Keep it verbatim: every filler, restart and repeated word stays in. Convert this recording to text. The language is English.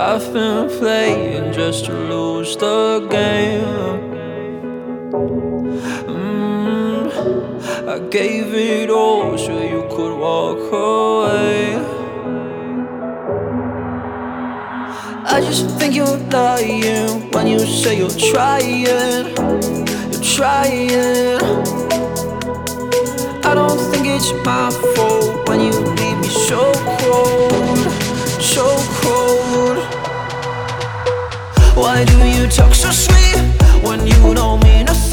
I've been playing just to lose the game. mm, I gave it all so you could walk away. I just think you're lying when you say you're trying. You're trying. I don't think it's my fault when you leave me so cold, so cold. Why do you talk so sweet when you don't mean a thing?